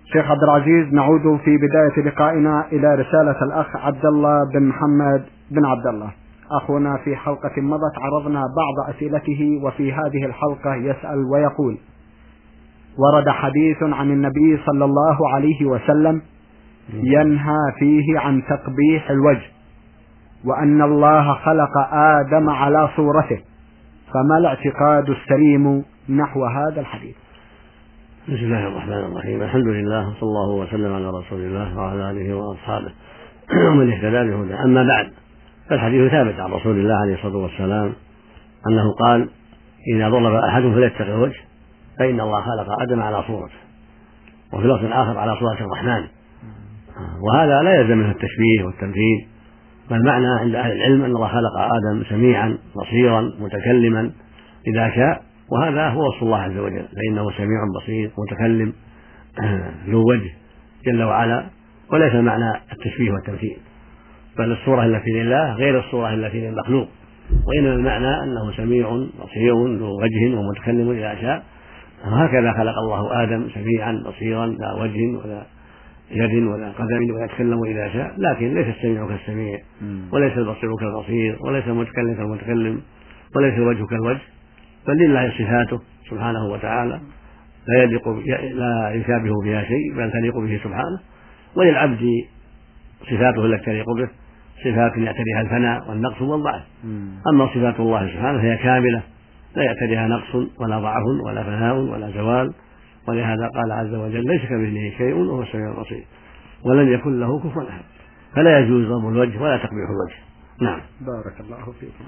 شيخ عبد العزيز، نعود في بداية لقائنا إلى رسالة الأخ عبد الله بن محمد بن عبد الله. أخونا في حلقة مضت عرضنا بعض أسئلته، وفي هذه الحلقة يسأل ويقول: ورد حديث عن النبي صلى الله عليه وسلم ينهى فيه عن تقبيح الوجه، وأن الله خلق آدم على صورته، فما الاعتقاد السليم نحو هذا الحديث؟ بسم الله الرحمن الرحيم. الحمد لله، صلى الله وسلم على رسول الله وعلى آله وأصحابه ومن اهتدى بهداه. أما بعد، فالحديث ثابت عن رسول الله عليه الصلاة والسلام أنه قال: إذا ضرب أحد فليتقي الوجه، فإن الله خلق آدم على صورته، وفي لفظ آخر على صورة الرحمن. وهذا لا يلزم منه التشبيه والتمثيل، بل معنى عند أهل العلم أن الله خلق آدم سميعا بصيرا متكلما إذا شاء، وهذا هو وصف الله عز وجل، فإنه سميع بصير متكلم ذو وجه جل وعلا، وليس معنى التشبيه والتمثيل، بل الصورة التي لله غير الصورة التي للمخلوق، وإنما المعنى أنه سميع بصير ذو وجه ومتكلم إذا شاء. وهكذا خلق الله آدم سميعا بصيرا لا وجه ولا يد ولا قدم ويتكلم إذا شاء، لكن ليس السميع كالسميع، وليس البصير كالبصير، وليس المتكلم كالمتكلم، وليس الوجه كالوجه، بل لله صفاته سبحانه وتعالى لا يشابه بها شيء، بل تليق به سبحانه. وللعبد صفاته التي تليق به، صفات يعتريها الفناء والنقص والضعف. أما صفات الله سبحانه فهي كاملة، لا يعتريها نقص ولا ضعف ولا فناء ولا زوال، ولهذا قال عز وجل: ليس كمثله شيء وهو السميع البصير، ولم يكن له كفوا أحد. فلا يجوز ضرب الوجه ولا تقبيح الوجه. نعم. بارك الله فيكم.